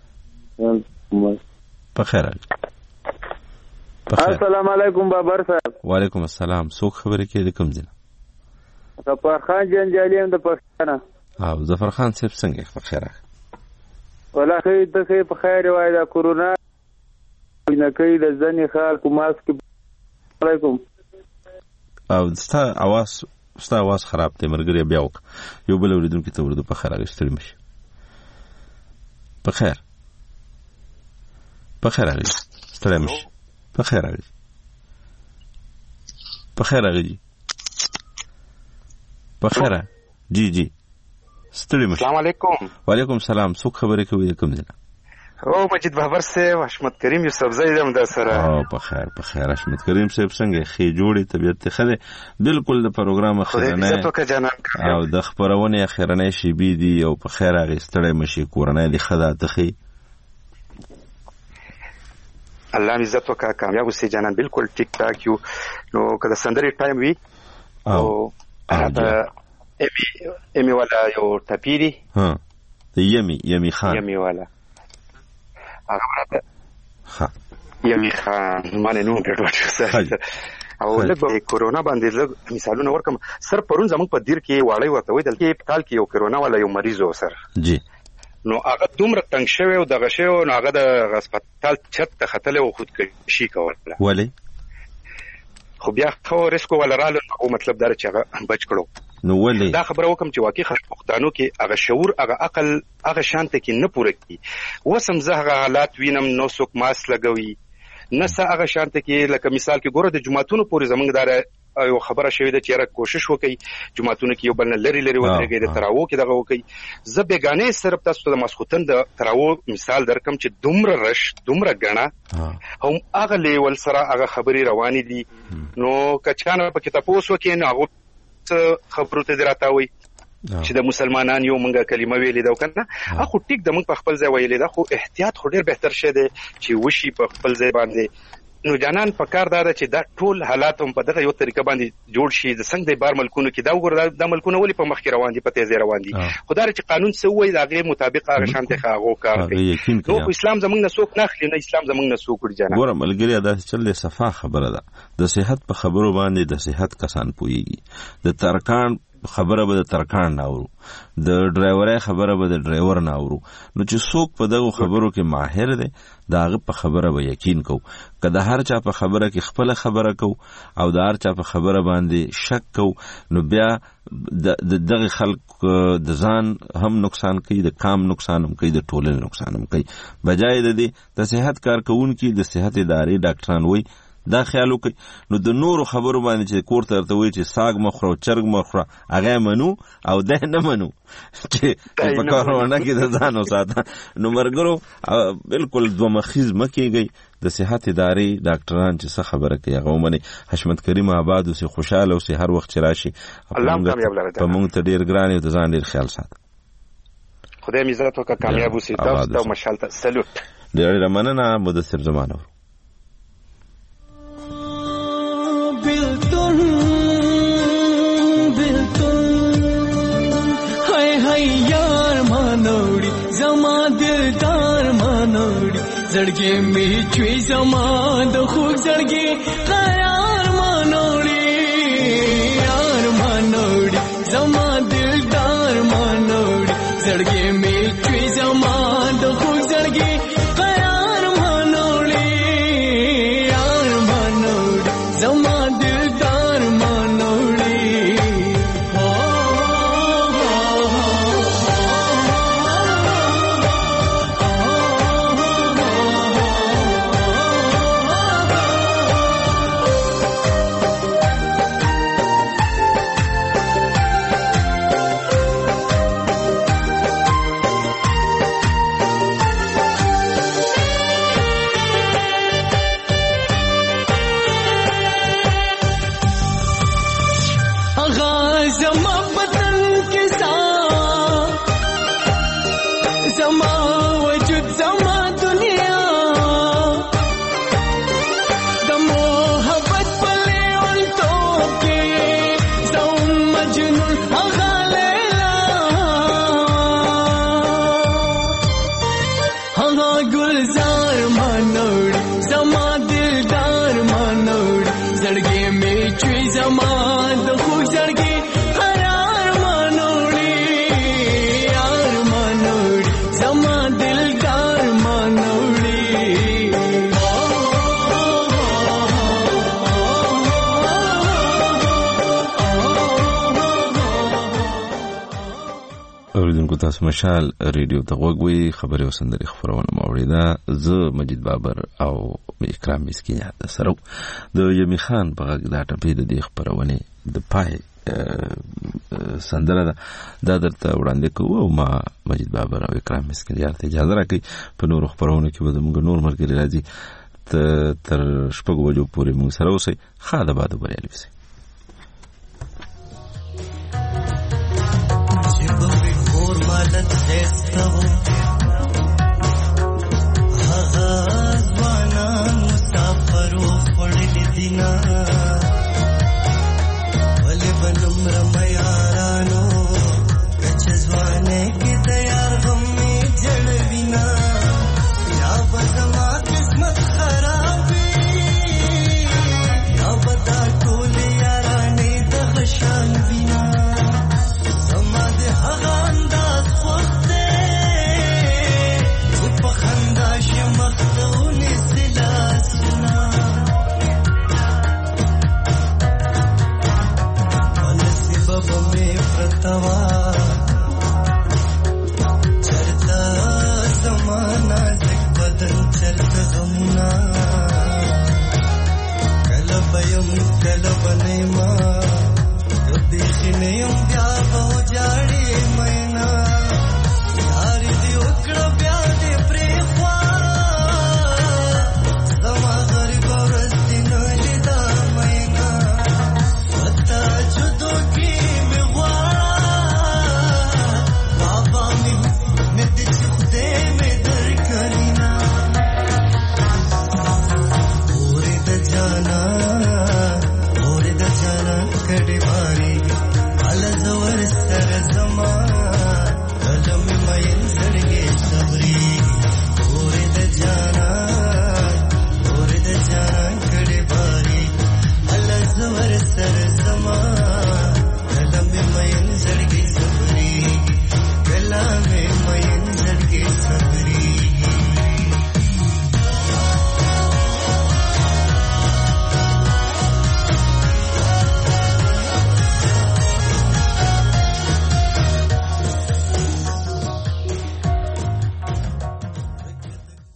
په خیر السلام علیکم بابر صاحب. وعلیکم السلام. څوک خبرې کوي د کوم ځای؟ ظفر خان جنجالي هم د پښتنه. او ظفر خان صاحب څنګه په خیر راغلی؟ والله خیر د خیر په خیر وای دا کورونا نه کوي د ځنې خلکو ماسک. علیکم. او ستا आवाज ستا आवाज خراب دی مرګري بیا وک یو بل اوریدونکو ته ورته په خیر راغلی ستړي مشي. په خیر په خیر راغلی ستړي مشي. په خیر راغلی په خیر راغلی په خیر. جی جی ستړي مشي. السلام علیکم. وعلیکم السلام. څوک خبرې کوي د کوم ځای؟ او مجید بابر صاحب حشمت کریم یوسف زئی دم در سره. او په خیر په خیر حشمت کریم صاحب څنګه خې جوړې طبيعت ته خله بالکل د پروګرام اخرنه او د خبرونه اخرنه شی بي دي او په خیر هغه ستړي مشي کورنۍ د خدا تخي الله عزت وکړه کامیاب اوسې جانان بالکل ټیک ټاک یو نو کله سندري ټایم وی او هغه امی امی ولا یو ټپيري ها یمی یمی خان یمی ولا هغه راته ها یمی خان مانه نو ډېر وڅ او لکه کورونا باندې لږ مثالونه ورکم سر پرون زموږ په دیر کې واړی وته وې دلته په کال کې یو کورونا ولا یو مریض و سر جی نو هغه دومره تنگ شوی او دغه شی او هغه د هسپتال چت ته خطلې او خودکشي کوله ولی خو بیا خو ریسکو ولا رااله او مطلب دا چې هغه بچ کړو نو ولی دا خبره وکم چې واقعي خلکو کې هغه شعور هغه عقل هغه شانته کې نه پوره کی وسم زه هغه حالات وینم نو څوک ماس لګوي نسه هغه شانته کې لکه مثال کې ګوره د جمعتونو پورې زمونږ دار یو خبره شوې ده چې را کوشش وکړي جمعتونو کې یو بل لری لری ودرېږي د تراو کې دغه وکړي زه بیگانې صرف تاسو ته د مسخوتن د تراو مثال درکم چې دومره رش دومره غنا هم هغه لیول سره هغه خبري روانې دي نو کچانه په کتاب اوس وکړي نو هغه خبرو ته دراتاوي چې د مسلمانانو یو مونږه کلمه ویلې دا کنه اخو ټیک د مونږ په خپل ځای ویلې دا خو احتیاط خو ډیر بهتر شه دی چې وشي په خپل ځای باندې نو جانان په کار دا چې دا ټول حالات هم په دغه یو طریقه باندې جوړ شي د څنګه د بار ملکونو کې دا وګور د ملکونو ولې په مخ کې روان دي په تیزه روان دي خدای چې قانون څه وایي دا غیر مطابق هغه شانته خاغو کار کوي نو اسلام زمونږ نه څوک نه خلی نه اسلام زمونږ نه څوک ور جانان ګوره ملګری دا چل صفه خبره ده د صحت په خبرو باندې د صحت کسان پويږي د ترکان خبره به د ترکان ناورو د ډرایورای خبره به د ډرایور ناورو نو چې څوک په دغه خبرو کې ماهر دی داغه په خبره به یقین کو کله هر چا په خبره کې خپل خبره کو او د هر چا په خبره باندې شک کو نو بیا د دغه خلک د ځان هم نقصان کوي د کام نقصان هم کوي د ټولنې نقصان هم کوي بجای د دې د صحت کارکونکو د صحت ادارې ډاکټران وای دا خیال وکړي نو د نورو خبرو باندې چې کور ته ورته وایي چې ساګ مخره چرګ مخره هغه منو او ده نه منو چې په کارونه کې د ځان وساته نو مرګرو بالکل دوه مخیز مکیږي د صحت ادارې ډاکټران چې څه خبره کوي هغه ومني حشمت کریم آباد او سي خوشاله او سي هر وخت راشي الله کامیاب لري په مونږ ته ډیر ګران او د ځان ډیر خیال ساته خدای می عزت وکړه کامیاب اوسې تاسو ته مشالته سلوټ ډیر مننه مدثر زمانه बिल्तुन बिल्तुन हाय हाय यार मानोड़ी जमा दिलदार मानोड़ी जड़गे में चुई जमा दो खूब जड़गे यार मानोड़ी यार मानोड़ी जमा दिलदार मानोड़ी जड़गे में चुई जमा दो खूब जड़गे यार मानोड़ी यार मानोड़ी जमा जड़गे में चुई जमा दो खूब जड़गे تاسو مشال ریډیو ته غوږوي خبري او سندري خبرونه موریده زه مجید بابر او اکرام مسکین د سره د یمی خان په غږ دا ټپې د دې خبرونه د پای سندره دا درته وړاندې کوو او ما مجید بابر او اکرام مسکین ته اجازه راکړي په نور خبرونه کې به موږ نور مرګري راځي تر شپږ بجو پورې موږ سره اوسئ خاله باد بریالي وي مالت خیسته و